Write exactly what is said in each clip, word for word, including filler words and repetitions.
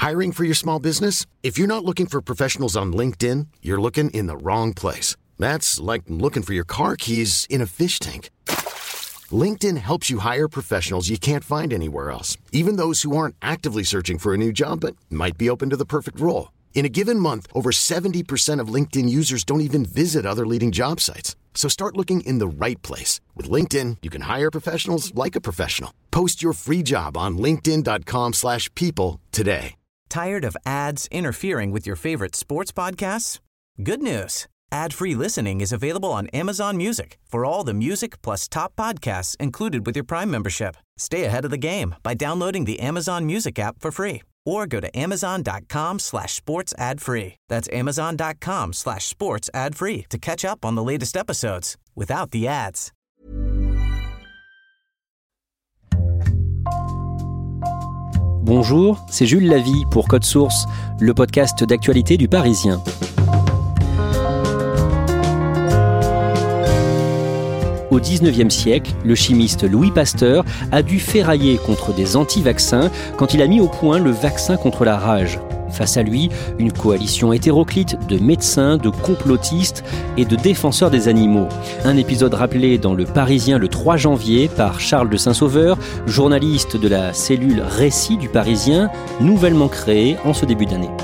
Hiring for your small business? If you're not looking for professionals on LinkedIn, you're looking in the wrong place. That's like looking for your car keys in a fish tank. LinkedIn helps you hire professionals you can't find anywhere else, even those who aren't actively searching for a new job but might be open to the perfect role. In a given month, over seventy percent of LinkedIn users don't even visit other leading job sites. So start looking in the right place. With LinkedIn, you can hire professionals like a professional. Post your free job on linkedin.com slash people today. Tired of ads interfering with your favorite sports podcasts? Good news. Ad-free listening is available on Amazon Music for all the music plus top podcasts included with your Prime membership. Stay ahead of the game by downloading the Amazon Music app for free or go to amazon.com slash sports ad free. That's amazon.com slash sports ad free to catch up on the latest episodes without the ads. Bonjour, c'est Jules Lavie pour Code Source, le podcast d'actualité du Parisien. Au dix-neuvième siècle, le chimiste Louis Pasteur a dû ferrailler contre des anti-vaccins quand il a mis au point le vaccin contre la rage. Face à lui, une coalition hétéroclite de médecins, de complotistes et de défenseurs des animaux. Un épisode rappelé dans Le Parisien le trois janvier par Charles de Saint-Sauveur, journaliste de la cellule Récit du Parisien, nouvellement créée en ce début d'année.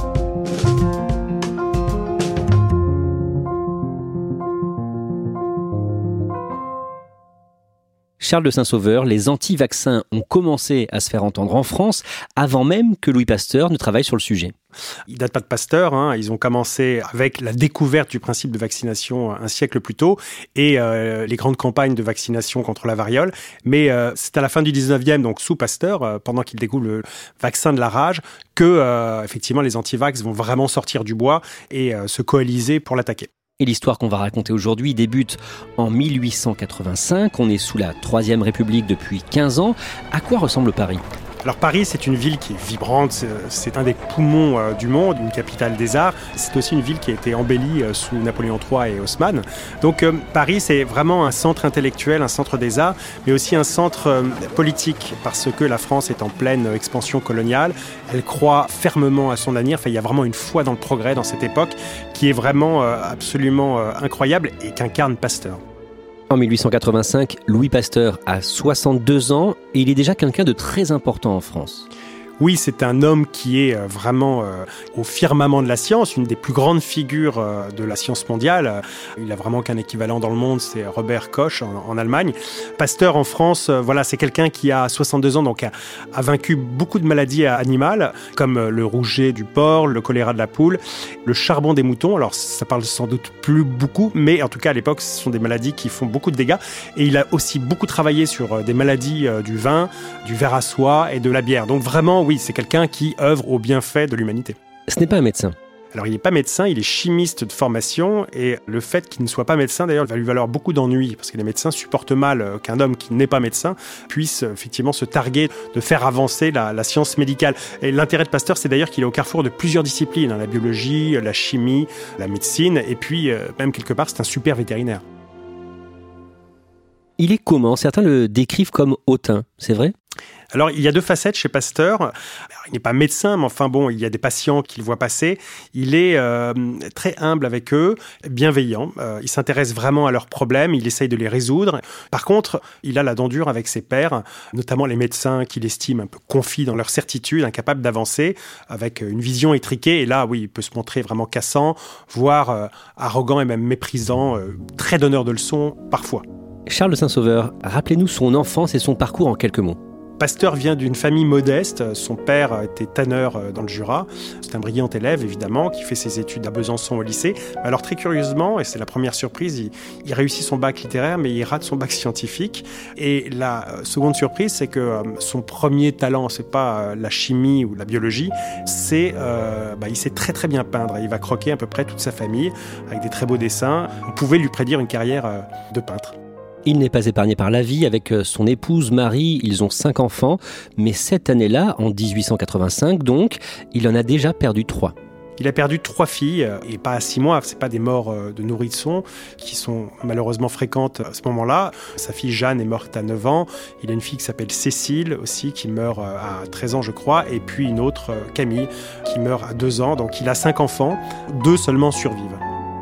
Charles de Saint-Sauveur, les anti-vaccins ont commencé à se faire entendre en France avant même que Louis Pasteur ne travaille sur le sujet. Ils ne datent pas de Pasteur, hein. Ils ont commencé avec la découverte du principe de vaccination un siècle plus tôt et euh, les grandes campagnes de vaccination contre la variole. Mais euh, c'est à la fin du dix-neuvième, donc sous Pasteur, euh, pendant qu'il découvre le vaccin de la rage, que euh, effectivement les anti-vax vont vraiment sortir du bois et euh, se coaliser pour l'attaquer. Et l'histoire qu'on va raconter aujourd'hui débute en mille huit cent quatre-vingt-cinq. On est sous la Troisième République depuis quinze ans. À quoi ressemble Paris ? Alors Paris, c'est une ville qui est vibrante, c'est un des poumons euh, du monde, une capitale des arts. C'est aussi une ville qui a été embellie euh, sous Napoléon trois et Haussmann. Donc euh, Paris, c'est vraiment un centre intellectuel, un centre des arts, mais aussi un centre euh, politique, parce que la France est en pleine expansion coloniale. Elle croit fermement à son avenir. Enfin, il y a vraiment une foi dans le progrès dans cette époque qui est vraiment euh, absolument euh, incroyable et qu'incarne Pasteur. En mille huit cent quatre-vingt-cinq, Louis Pasteur a soixante-deux ans et il est déjà quelqu'un de très important en France. Oui, c'est un homme qui est vraiment euh, au firmament de la science, une des plus grandes figures euh, de la science mondiale. Il a vraiment qu'un équivalent dans le monde, c'est Robert Koch en, en Allemagne. Pasteur en France, euh, voilà, c'est quelqu'un qui a soixante-deux ans, donc a, a vaincu beaucoup de maladies animales, comme euh, le rouget du porc, le choléra de la poule, le charbon des moutons. Alors ça parle sans doute plus beaucoup, mais en tout cas à l'époque, ce sont des maladies qui font beaucoup de dégâts. Et il a aussi beaucoup travaillé sur euh, des maladies euh, du vin, du verre à soie et de la bière. Donc vraiment, oui, c'est quelqu'un qui œuvre au bienfait de l'humanité. Ce n'est pas un médecin. Alors, il n'est pas médecin, il est chimiste de formation et le fait qu'il ne soit pas médecin, d'ailleurs, va lui valoir beaucoup d'ennuis parce que les médecins supportent mal qu'un homme qui n'est pas médecin puisse effectivement se targuer de faire avancer la, la science médicale. Et l'intérêt de Pasteur, c'est d'ailleurs qu'il est au carrefour de plusieurs disciplines, hein, la biologie, la chimie, la médecine et puis, euh, même quelque part, c'est un super vétérinaire. Il est comment ? Certains le décrivent comme hautain, c'est vrai ? Alors, il y a deux facettes chez Pasteur. Alors, il n'est pas médecin, mais enfin bon, il y a des patients qu'il voit passer. Il est euh, très humble avec eux, bienveillant. Euh, il s'intéresse vraiment à leurs problèmes, il essaye de les résoudre. Par contre, il a la dent dure avec ses pairs, notamment les médecins qu'il estime un peu confis dans leur certitude, incapables d'avancer, avec une vision étriquée. Et là, oui, il peut se montrer vraiment cassant, voire euh, arrogant et même méprisant, euh, très donneur de leçons parfois. Charles de Saint-Sauveur, rappelez-nous son enfance et son parcours en quelques mots. Pasteur vient d'une famille modeste. Son père était tanneur dans le Jura. C'est un brillant élève, évidemment, qui fait ses études à Besançon au lycée. Alors, très curieusement, et c'est la première surprise, il, il réussit son bac littéraire, mais il rate son bac scientifique. Et la seconde surprise, c'est que son premier talent, c'est pas la chimie ou la biologie, c'est euh, bah, il sait très très bien peindre. Il va croquer à peu près toute sa famille avec des très beaux dessins. On pouvait lui prédire une carrière de peintre. Il n'est pas épargné par la vie. Avec son épouse Marie, ils ont cinq enfants. Mais cette année-là, en dix-huit cent quatre-vingt-cinq donc, il en a déjà perdu trois. Il a perdu trois filles, et pas à six mois, c'est pas des morts de nourrissons qui sont malheureusement fréquentes à ce moment-là. Sa fille Jeanne est morte à neuf ans, il a une fille qui s'appelle Cécile aussi, qui meurt à treize ans je crois, et puis une autre, Camille, qui meurt à deux ans. Donc il a cinq enfants, deux seulement survivent.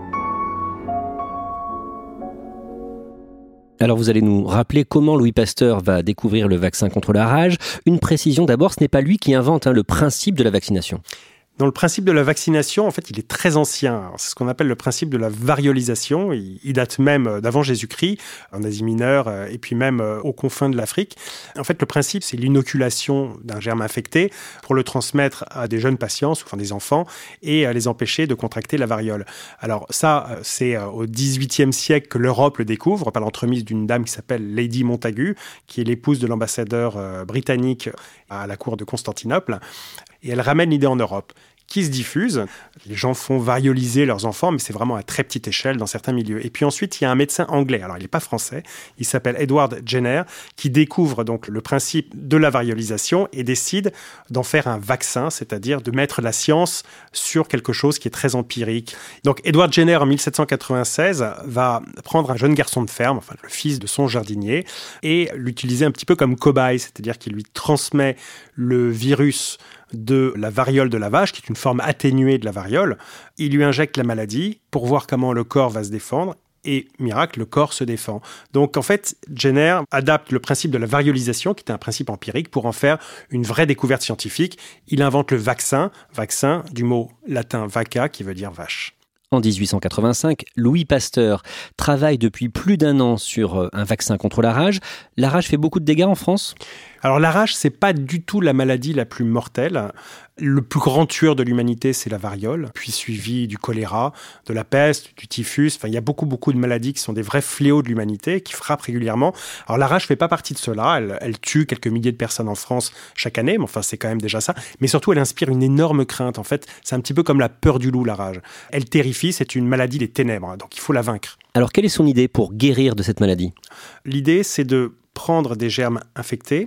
Alors vous allez nous rappeler comment Louis Pasteur va découvrir le vaccin contre la rage. Une précision d'abord, ce n'est pas lui qui invente hein, le principe de la vaccination. Dans le principe de la vaccination, en fait, il est très ancien. C'est ce qu'on appelle le principe de la variolisation. Il, il date même d'avant Jésus-Christ, en Asie mineure, et puis même aux confins de l'Afrique. En fait, le principe, c'est l'inoculation d'un germe infecté pour le transmettre à des jeunes patients, enfin des enfants, et à les empêcher de contracter la variole. Alors ça, c'est au dix-huitième siècle que l'Europe le découvre, par l'entremise d'une dame qui s'appelle Lady Montagu, qui est l'épouse de l'ambassadeur britannique à la cour de Constantinople. Et elle ramène l'idée en Europe, qui se diffuse. Les gens font varioliser leurs enfants, mais c'est vraiment à très petite échelle dans certains milieux. Et puis ensuite, il y a un médecin anglais, alors il n'est pas français, il s'appelle Edward Jenner, qui découvre donc le principe de la variolisation et décide d'en faire un vaccin, c'est-à-dire de mettre la science sur quelque chose qui est très empirique. Donc Edward Jenner, en mille sept cent quatre-vingt-seize, va prendre un jeune garçon de ferme, enfin le fils de son jardinier, et l'utiliser un petit peu comme cobaye, c'est-à-dire qu'il lui transmet le virus de la variole de la vache, qui est une forme atténuée de la variole. Il lui injecte la maladie pour voir comment le corps va se défendre. Et miracle, le corps se défend. Donc en fait, Jenner adapte le principe de la variolisation, qui est un principe empirique, pour en faire une vraie découverte scientifique. Il invente le vaccin, vaccin du mot latin vacca, qui veut dire vache. En dix-huit cent quatre-vingt-cinq, Louis Pasteur travaille depuis plus d'un an sur un vaccin contre la rage. La rage fait beaucoup de dégâts en France ? Alors la rage, c'est pas du tout la maladie la plus mortelle. Le plus grand tueur de l'humanité, c'est la variole, puis suivi du choléra, de la peste, du typhus. Enfin, il y a beaucoup, beaucoup de maladies qui sont des vrais fléaux de l'humanité, qui frappent régulièrement. Alors la rage fait pas partie de cela. Elle, elle tue quelques milliers de personnes en France chaque année, mais enfin, c'est quand même déjà ça. Mais surtout, elle inspire une énorme crainte. En fait, c'est un petit peu comme la peur du loup, la rage. Elle terrifie, c'est une maladie des ténèbres, donc il faut la vaincre. Alors, quelle est son idée pour guérir de cette maladie ? L'idée, c'est de prendre des germes infectés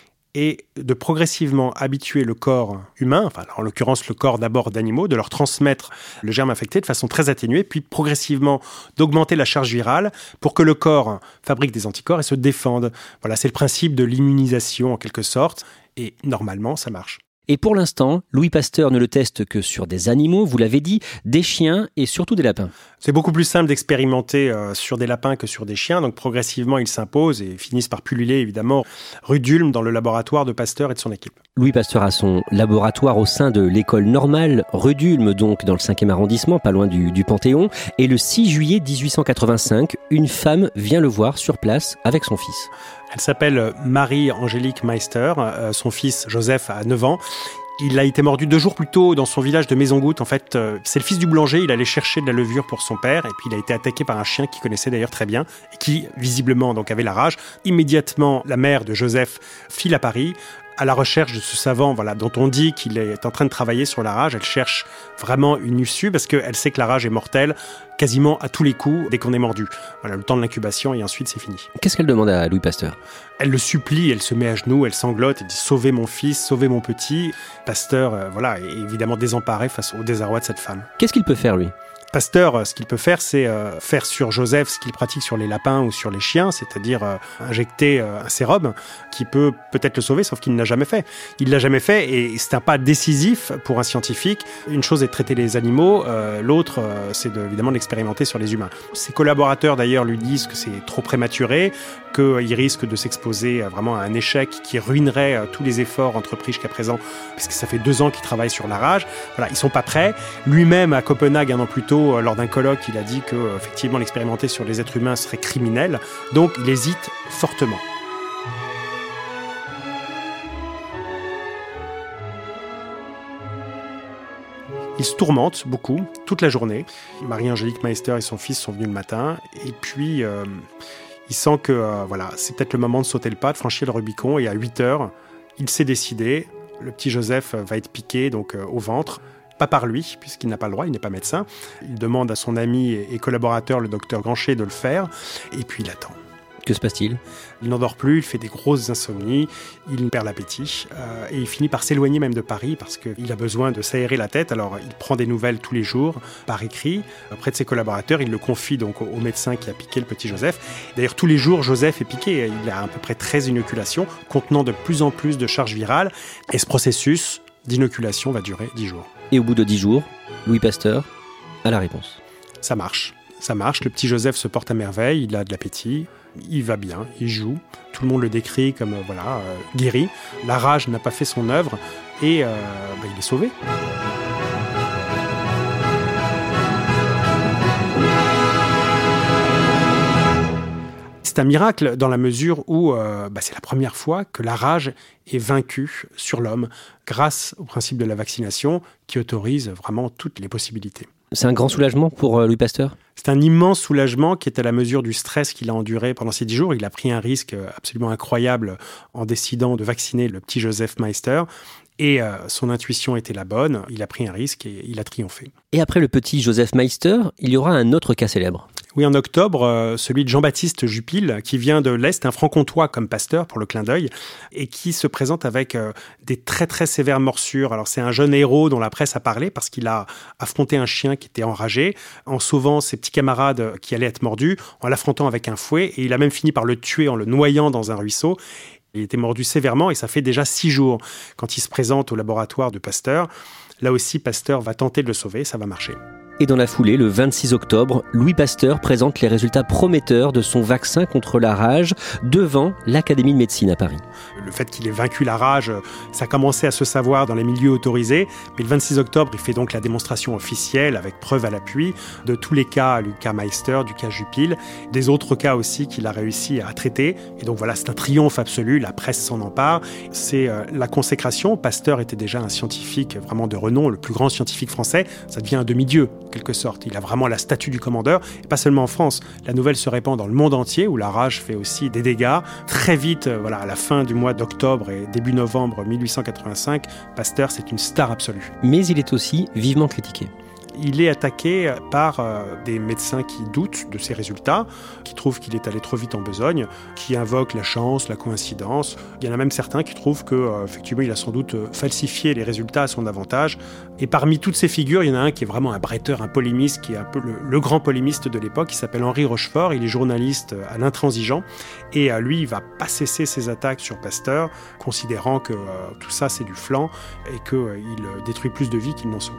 et de progressivement habituer le corps humain, enfin en l'occurrence le corps d'abord d'animaux, de leur transmettre le germe infecté de façon très atténuée, puis progressivement d'augmenter la charge virale pour que le corps fabrique des anticorps et se défende. Voilà, c'est le principe de l'immunisation en quelque sorte, et normalement ça marche. Et pour l'instant, Louis Pasteur ne le teste que sur des animaux, vous l'avez dit, des chiens et surtout des lapins. C'est beaucoup plus simple d'expérimenter euh, sur des lapins que sur des chiens, donc progressivement ils s'imposent et finissent par pulluler évidemment rue d'Ulm dans le laboratoire de Pasteur et de son équipe. Louis Pasteur a son laboratoire au sein de l'école normale rue d'Ulm, donc dans le cinquième arrondissement, pas loin du, du Panthéon. Et le six juillet dix-huit cent quatre-vingt-cinq, une femme vient le voir sur place avec son fils. Elle s'appelle Marie-Angélique Meister, euh, son fils Joseph a neuf ans. Il a été mordu deux jours plus tôt dans son village de Maison-Goutte. En fait, euh, c'est le fils du boulanger, il allait chercher de la levure pour son père, et puis il a été attaqué par un chien qu'il connaissait d'ailleurs très bien, et qui, visiblement, donc avait la rage. Immédiatement, la mère de Joseph file à Paris, à la recherche de ce savant, voilà, dont on dit qu'il est en train de travailler sur la rage. Elle cherche vraiment une issue parce qu'elle sait que la rage est mortelle quasiment à tous les coups dès qu'on est mordu. Voilà, le temps de l'incubation et ensuite c'est fini. Qu'est-ce qu'elle demande à Louis Pasteur ? Elle le supplie, elle se met à genoux, elle sanglote, elle dit « Sauvez mon fils, sauvez mon petit ». Pasteur, euh, voilà, est évidemment désemparé face au désarroi de cette femme. Qu'est-ce qu'il peut faire, lui ? Pasteur, ce qu'il peut faire, c'est euh, faire sur Joseph ce qu'il pratique sur les lapins ou sur les chiens, c'est-à-dire euh, injecter euh, un sérum qui peut peut-être le sauver, sauf qu'il ne l'a jamais fait. Il ne l'a jamais fait et c'est un pas décisif pour un scientifique. Une chose est de traiter les animaux, euh, l'autre, euh, c'est de, évidemment d'expérimenter sur les humains. Ses collaborateurs, d'ailleurs, lui disent que c'est trop prématuré, qu'il risque de s'exposer vraiment à un échec qui ruinerait euh, tous les efforts entrepris jusqu'à présent, puisque ça fait deux ans qu'il travaille sur la rage. Voilà, ils sont pas prêts. Lui-même, à Copenhague, un an plus tôt, lors d'un colloque, il a dit que euh, effectivement l'expérimenter sur les êtres humains serait criminel. Donc il hésite fortement. Il se tourmente beaucoup, toute la journée. Marie-Angélique Meister et son fils sont venus le matin. Et puis, euh, il sent que euh, voilà, c'est peut-être le moment de sauter le pas, de franchir le Rubicon. Et à huit heures, il s'est décidé. Le petit Joseph va être piqué donc, euh, au ventre. Pas par lui, puisqu'il n'a pas le droit, il n'est pas médecin. Il demande à son ami et collaborateur, le docteur Granchet, de le faire. Et puis il attend. Que se passe-t-il ? Il n'endort plus, il fait des grosses insomnies, il perd l'appétit euh, et il finit par s'éloigner même de Paris parce qu'il a besoin de s'aérer la tête. Alors il prend des nouvelles tous les jours par écrit auprès de ses collaborateurs. Il le confie donc au, au médecin qui a piqué le petit Joseph. D'ailleurs tous les jours Joseph est piqué. Il a à peu près treize inoculations contenant de plus en plus de charges virales et ce processus d'inoculation va durer dix jours. Et au bout de dix jours, Louis Pasteur a la réponse. Ça marche, ça marche. Le petit Joseph se porte à merveille, il a de l'appétit. Il va bien, il joue. Tout le monde le décrit comme euh, voilà, euh, guéri. La rage n'a pas fait son œuvre et euh, bah, il est sauvé. C'est un miracle dans la mesure où euh, bah, c'est la première fois que la rage est vaincue sur l'homme grâce au principe de la vaccination qui autorise vraiment toutes les possibilités. C'est un grand soulagement pour euh, Louis Pasteur ? C'est un immense soulagement qui est à la mesure du stress qu'il a enduré pendant ces dix jours. Il a pris un risque absolument incroyable en décidant de vacciner le petit Joseph Meister. Et euh, son intuition était la bonne. Il a pris un risque et il a triomphé. Et après le petit Joseph Meister, il y aura un autre cas célèbre. Oui, en octobre, euh, celui de Jean-Baptiste Jupille, qui vient de l'Est, un franc-comtois comme Pasteur, pour le clin d'œil, et qui se présente avec euh, des très très sévères morsures. Alors c'est un jeune héros dont la presse a parlé parce qu'il a affronté un chien qui était enragé, en sauvant ses petits camarades qui allaient être mordus, en l'affrontant avec un fouet, et il a même fini par le tuer en le noyant dans un ruisseau. Il était mordu sévèrement et ça fait déjà six jours quand il se présente au laboratoire de Pasteur. Là aussi, Pasteur va tenter de le sauver, ça va marcher. Et dans la foulée, le vingt-six octobre, Louis Pasteur présente les résultats prometteurs de son vaccin contre la rage devant l'Académie de médecine à Paris. Le fait qu'il ait vaincu la rage, ça commençait à se savoir dans les milieux autorisés. Mais le vingt-six octobre, il fait donc la démonstration officielle avec preuve à l'appui de tous les cas, du cas Meister, du cas Jupille, des autres cas aussi qu'il a réussi à traiter. Et donc voilà, c'est un triomphe absolu, la presse s'en empare. C'est euh, la consécration. Pasteur était déjà un scientifique vraiment de renom, le plus grand scientifique français. Ça devient un demi-dieu, en quelque sorte. Il a vraiment la statue du commandeur, et pas seulement en France. La nouvelle se répand dans le monde entier, où la rage fait aussi des dégâts. Très vite, euh, voilà, à la fin du mois d'octobre et début novembre mille huit cent quatre-vingt-cinq, Pasteur, c'est une star absolue. Mais il est aussi vivement critiqué. Il est attaqué par euh, des médecins qui doutent de ses résultats, qui trouvent qu'il est allé trop vite en besogne, qui invoquent la chance, la coïncidence. Il y en a même certains qui trouvent que, euh, effectivement, il a sans doute falsifié les résultats à son avantage. Et parmi toutes ces figures, il y en a un qui est vraiment un bretteur, un polémiste, qui est un peu le, le grand polémiste de l'époque, qui s'appelle Henri Rochefort. Il est journaliste à l'Intransigeant. Et euh, lui, il va pas cesser ses attaques sur Pasteur, considérant que euh, tout ça, c'est du flan et qu'il euh, détruit plus de vies qu'il n'en sauve.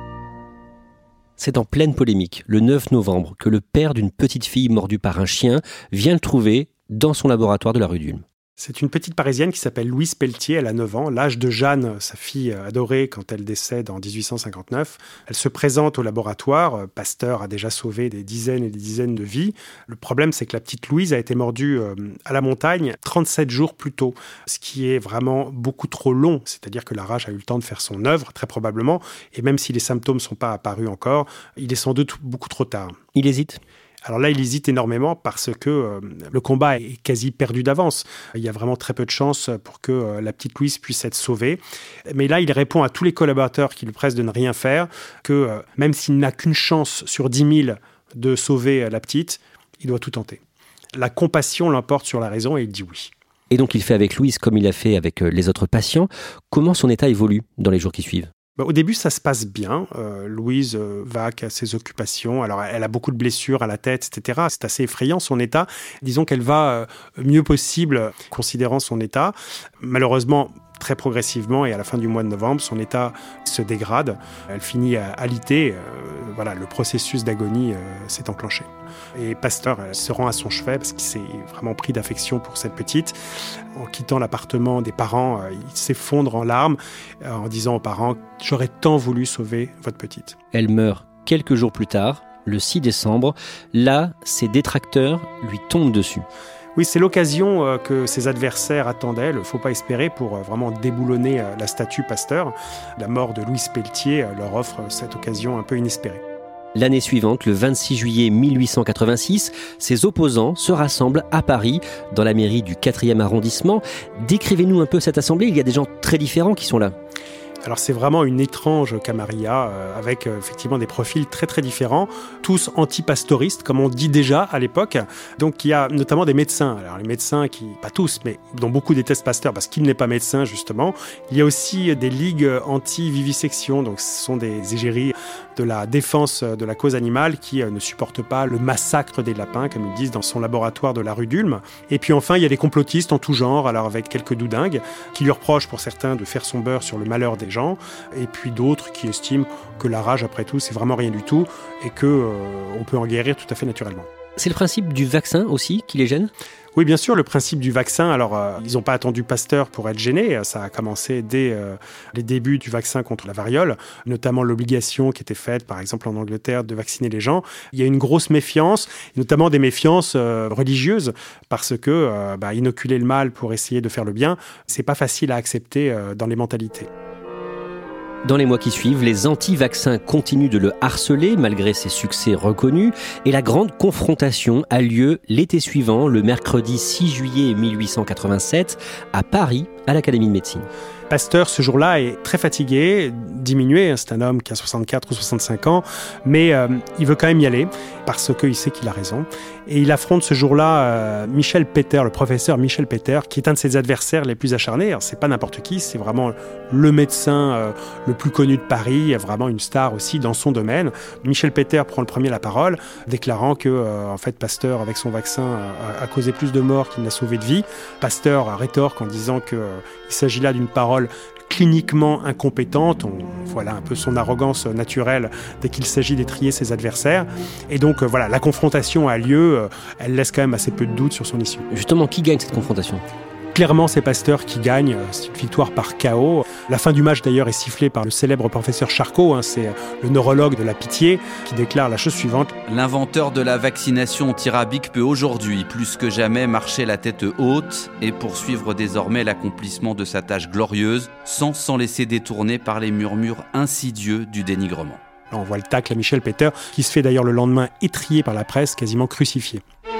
C'est en pleine polémique, le neuf novembre, que le père d'une petite fille mordue par un chien vient le trouver dans son laboratoire de la rue d'Ulm. C'est une petite Parisienne qui s'appelle Louise Pelletier, elle a neuf ans, l'âge de Jeanne, sa fille adorée quand elle décède en dix-huit cent cinquante-neuf. Elle se présente au laboratoire, Pasteur a déjà sauvé des dizaines et des dizaines de vies. Le problème, c'est que la petite Louise a été mordue à la montagne trente-sept jours plus tôt, ce qui est vraiment beaucoup trop long, c'est-à-dire que la rage a eu le temps de faire son œuvre, très probablement, et même si les symptômes ne sont pas apparus encore, il est sans doute beaucoup trop tard. Il hésite ? Alors là, il hésite énormément parce que euh, le combat est quasi perdu d'avance. Il y a vraiment très peu de chances pour que euh, la petite Louise puisse être sauvée. Mais là, il répond à tous les collaborateurs qui lui pressent de ne rien faire, que euh, même s'il n'a qu'une chance sur dix mille de sauver euh, la petite, il doit tout tenter. La compassion l'emporte sur la raison et il dit oui. Et donc il fait avec Louise comme il a fait avec euh, les autres patients. Comment son état évolue dans les jours qui suivent ? Bah, au début, ça se passe bien. Euh, Louise euh, va à ses occupations. Alors, elle a beaucoup de blessures à la tête, et cetera. C'est assez effrayant, son état. Disons qu'elle va euh, mieux possible, considérant son état. Malheureusement, très progressivement, et à la fin du mois de novembre, son état se dégrade. Elle finit à alité. Euh, voilà, le processus d'agonie euh, s'est enclenché. Et Pasteur elle, se rend à son chevet parce qu'il s'est vraiment pris d'affection pour cette petite. En quittant l'appartement des parents, euh, il s'effondre en larmes euh, en disant aux parents « J'aurais tant voulu sauver votre petite ». Elle meurt quelques jours plus tard, le six décembre. Là, ses détracteurs lui tombent dessus. Oui, c'est l'occasion euh, que ses adversaires attendaient, il ne faut pas espérer, pour euh, vraiment déboulonner euh, la statue Pasteur. La mort de Louise Pelletier euh, leur offre cette occasion un peu inespérée. L'année suivante, le vingt-six juillet mille huit cent quatre-vingt-six, ses opposants se rassemblent à Paris, dans la mairie du quatrième arrondissement. Décrivez-nous un peu cette assemblée, il y a des gens très différents qui sont là. Alors c'est vraiment une étrange camarilla euh, avec euh, effectivement des profils très très différents, tous anti-pastoristes comme on dit déjà à l'époque. Donc il y a notamment des médecins. Alors les médecins qui, pas tous, mais dont beaucoup détestent Pasteur parce qu'il n'est pas médecin justement. Il y a aussi des ligues anti-vivisection, donc ce sont des égéries de la défense de la cause animale qui euh, ne supportent pas le massacre des lapins, comme ils disent dans son laboratoire de la rue d'Ulm. Et puis enfin il y a des complotistes en tout genre, alors avec quelques doudingues, qui lui reprochent pour certains de faire son beurre sur le malheur des gens, et puis d'autres qui estiment que la rage, après tout, c'est vraiment rien du tout, et qu'on euh, peut en guérir tout à fait naturellement. C'est le principe du vaccin aussi qui les gêne ? Oui, bien sûr, le principe du vaccin, alors euh, ils n'ont pas attendu Pasteur pour être gênés, ça a commencé dès euh, les débuts du vaccin contre la variole, notamment l'obligation qui était faite, par exemple en Angleterre, de vacciner les gens. Il y a une grosse méfiance, notamment des méfiances euh, religieuses, parce que euh, bah, inoculer le mal pour essayer de faire le bien, c'est pas facile à accepter euh, dans les mentalités. Dans les mois qui suivent, les anti-vaccins continuent de le harceler malgré ses succès reconnus et la grande confrontation a lieu l'été suivant, le mercredi six juillet mille huit cent quatre-vingt-sept, à Paris, à l'Académie de médecine. Pasteur, ce jour-là, est très fatigué, diminué, c'est un homme qui a soixante-quatre ou soixante-cinq ans, mais euh, il veut quand même y aller parce qu'il sait qu'il a raison. Et il affronte ce jour-là euh, Michel Peter, le professeur Michel Peter, qui est un de ses adversaires les plus acharnés. Alors, c'est pas n'importe qui, c'est vraiment le médecin euh, le plus connu de Paris, vraiment une star aussi dans son domaine. Michel Peter prend le premier la parole, déclarant que euh, en fait, Pasteur, avec son vaccin, a, a causé plus de morts qu'il n'a sauvé de vie. Pasteur rétorque en disant qu'il euh, s'agit là d'une parole cliniquement incompétente. On, voilà un peu son arrogance naturelle dès qu'il s'agit d'étrier ses adversaires. Et donc euh, voilà, la confrontation a lieu, euh, elle laisse quand même assez peu de doute sur son issue. Justement, qui gagne cette confrontation ? Clairement, c'est Pasteur qui gagne, c'est une victoire par K O. La fin du match d'ailleurs est sifflée par le célèbre professeur Charcot, hein, c'est le neurologue de la Pitié, qui déclare la chose suivante. L'inventeur de la vaccination anti-rabique peut aujourd'hui, plus que jamais, marcher la tête haute et poursuivre désormais l'accomplissement de sa tâche glorieuse, sans s'en laisser détourner par les murmures insidieux du dénigrement. Là, on voit le tacle à Michel Peter, qui se fait d'ailleurs le lendemain étrier par la presse, quasiment crucifié.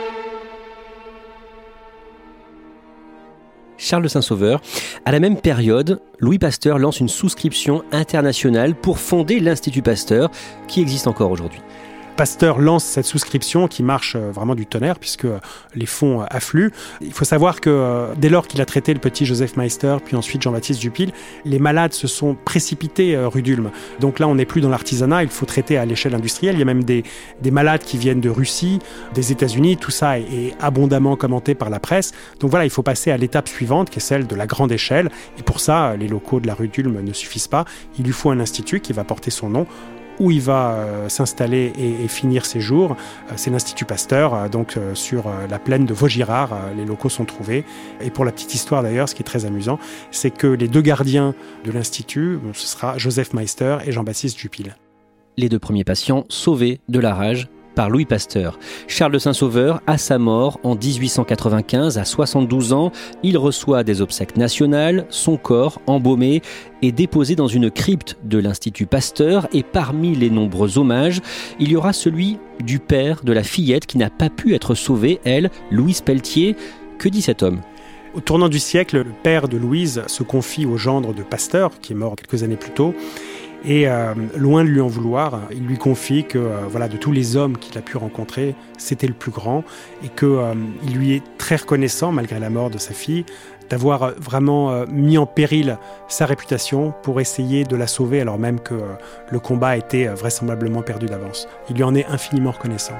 Charles Saint-Sauveur. À la même période, Louis Pasteur lance une souscription internationale pour fonder l'Institut Pasteur, qui existe encore aujourd'hui. Pasteur lance cette souscription qui marche vraiment du tonnerre puisque les fonds affluent. Il faut savoir que dès lors qu'il a traité le petit Joseph Meister, puis ensuite Jean-Baptiste Dupuil, les malades se sont précipités rue d'Ulm. Donc là, on n'est plus dans l'artisanat, il faut traiter à l'échelle industrielle. Il y a même des, des malades qui viennent de Russie, des États-Unis. Tout ça est, est abondamment commenté par la presse. Donc voilà, il faut passer à l'étape suivante qui est celle de la grande échelle. Et pour ça, les locaux de la rue d'Ulm ne suffisent pas. Il lui faut un institut qui va porter son nom, où il va euh, s'installer et, et finir ses jours. Euh, c'est l'Institut Pasteur, euh, donc euh, sur euh, la plaine de Vaugirard, euh, les locaux sont trouvés. Et pour la petite histoire d'ailleurs, ce qui est très amusant, c'est que les deux gardiens de l'Institut, ce sera Joseph Meister et Jean-Baptiste Dupuil. Les deux premiers patients sauvés de la rage par Louis Pasteur. Charles de Saint-Sauveur, à sa mort en dix-huit cent quatre-vingt-quinze, à soixante-douze ans, il reçoit des obsèques nationales, son corps, embaumé, est déposé dans une crypte de l'Institut Pasteur et parmi les nombreux hommages, il y aura celui du père de la fillette qui n'a pas pu être sauvée, elle, Louise Pelletier. Que dit cet homme ? Au tournant du siècle, le père de Louise se confie au gendre de Pasteur, qui est mort quelques années plus tôt. Et euh, loin de lui en vouloir, il lui confie que euh, voilà, de tous les hommes qu'il a pu rencontrer, c'était le plus grand et qu'il euh, lui est très reconnaissant, malgré la mort de sa fille, d'avoir vraiment euh, mis en péril sa réputation pour essayer de la sauver, alors même que euh, le combat était euh, vraisemblablement perdu d'avance. Il lui en est infiniment reconnaissant.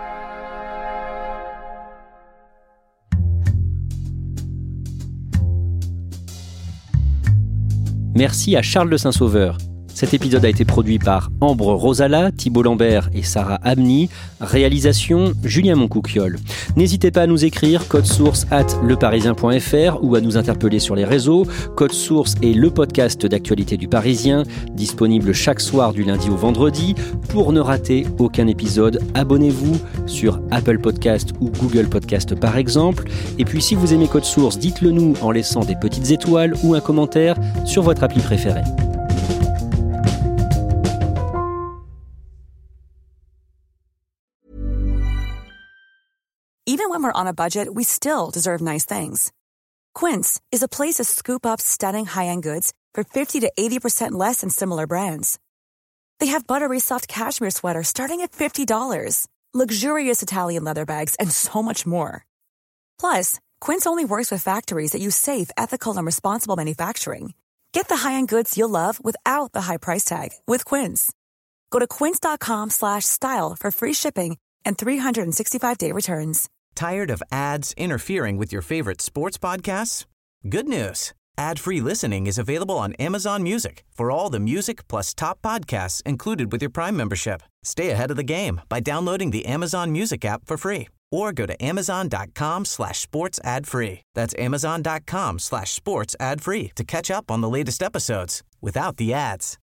Merci à Charles de Saint-Sauveur. Cet épisode a été produit par Ambre Rosala, Thibault Lambert et Sarah Amni. Réalisation, Julien Moncouquiol. N'hésitez pas à nous écrire code source arobase leparisien point fr ou à nous interpeller sur les réseaux. Code Source est le podcast d'actualité du Parisien, disponible chaque soir du lundi au vendredi. Pour ne rater aucun épisode, abonnez-vous sur Apple Podcast ou Google Podcast par exemple. Et puis si vous aimez Code Source, dites-le nous en laissant des petites étoiles ou un commentaire sur votre appli préférée. Even when we're on a budget, we still deserve nice things. Quince is a place to scoop up stunning high-end goods for fifty to eighty percent less than similar brands. They have buttery soft cashmere sweaters starting at fifty dollars, luxurious Italian leather bags, and so much more. Plus, Quince only works with factories that use safe, ethical, and responsible manufacturing. Get the high-end goods you'll love without the high price tag with Quince. Go to quince.com slash style for free shipping and three sixty-five day returns. Tired of ads interfering with your favorite sports podcasts? Good news. Ad-free listening is available on Amazon Music for all the music plus top podcasts included with your Prime membership. Stay ahead of the game by downloading the Amazon Music app for free or go to amazon.com slash sports ad free. That's amazon.com slash sports ad free to catch up on the latest episodes without the ads.